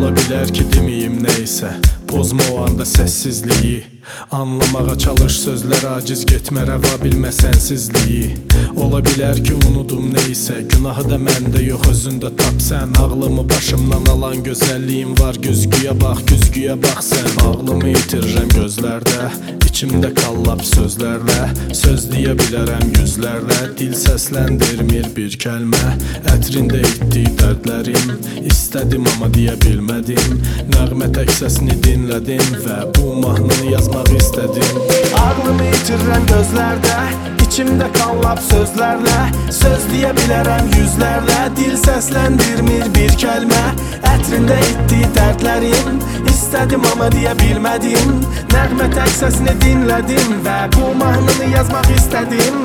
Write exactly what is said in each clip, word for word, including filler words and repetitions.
Ola bilər ki deməyim neysə, pozma o anda səssizliyi. Anlamağa çalış sözlər aciz getmə rəva bilmə sənsizliyi. Ola bilər ki unudum neysə, günahı da məndə yox özündə tap sən. Ağlımı başımdan alan gözəlliyim var, güzgüyə bax, güzgüyə bax sən. Ağlımı itirirəm gözlərdə, içimdə qallab sözlərlə. Söz deyə bilərəm yüzlərlə, dil səsləndirmir bir kəlmə. Ətrində itdi dərdlərim, istədim amma deyə bilmədim. Nəğmə tək səsini dinlədim və bu mahnını yazmaq istədim. Ağlımı itirirəm gözlərdə, içimdə qallab sözlərlə. Söz deyə bilərəm yüzlərlə, dil səsləndirmir bir kəlmə. Ətrində itdi dərdlərim, istədim amma deyə bilmədim. Nəğmə tək səsini dinlədim və bu mahnını yazmaq istədim.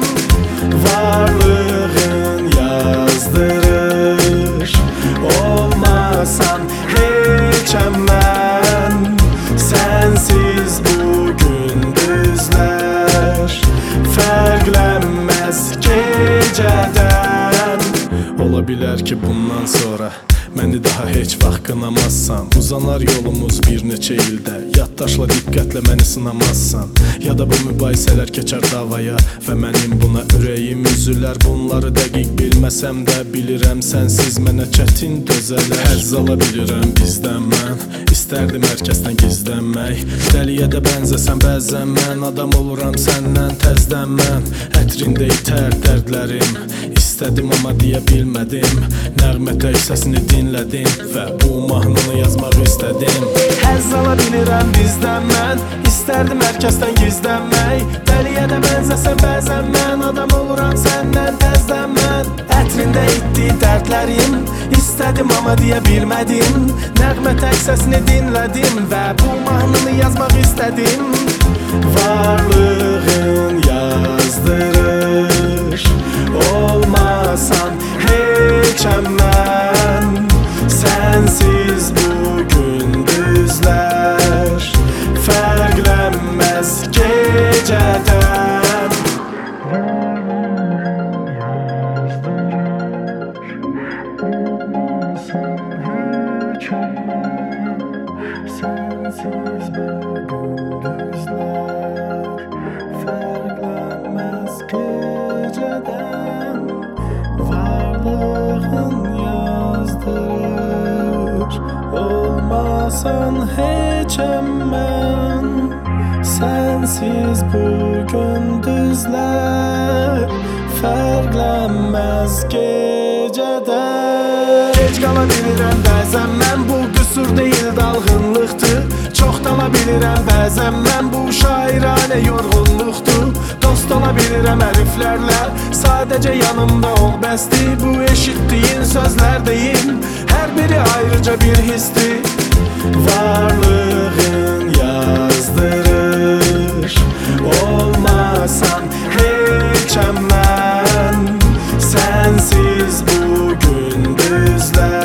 Varlığın yazdırır, olmasan heçəm mən. Sənsiz bu gündüzlər fərqlənməz gecədən. Ola bilər ki bundan sonra məni daha heç vaxt qınamazsan. Uzanar yolumuz bir neçə ildə, yaddaşla diqqətlə məni sınamazsan. Ya da bu mübahisələr keçər davaya və mənim buna ürəyim üzülər. Bunları dəqiq bilməsəm də bilirəm sənsiz mənə çətin dözələr. Həzz ala bilirəm bizdən mən, istərdim hər kəsdən gizlənmək. Dəliyə də bənzəsən bəzən mən, adam oluram səndən təzdən mən. Ətrində itər dərdlərim, istədim amma deyə bilmədim. Nəğmə tək səsini dinlədim və bu mahnını yazmaq istədim. Həzz ala bilirəm bizdən mən, istərdim hər kəsdən gizlənmək. Dəliyə də bənzəsən bəzən mən, adam oluram səndən təzdən mən. Ətrində itdi dərdlərim, istədim amma deyə bilmədim. Nəğmə tək səsini dinlədim və bu mahnını yazmaq istədim. Varlığın yazdırır, olmasan heçəm mən. Sənsiz bu gündüzlər fərqlənməz gecədən. Sənsiz bu gündüzlər fərqlənməz gecədən. Varlığın yazdırır, olmasan heçəm mən. Sənsiz bu gündüzlər fərqlənməz gecədən. Gec qala bilirəm bəzən mən, bu qüsur deyil dalğınlıqdır. Çox dala bilirəm bəzən mən, bu şairanə yorğunluqdur. Dost ola bilirəm hərflərlə, sadəcə yanımda ol bəsdir. Bu eşitdiyin sözlər deyil, hər biri ayrıca bir histir. Varlığın yazdırır, olmasan heçəm mən. Sənsiz bu gündüzlər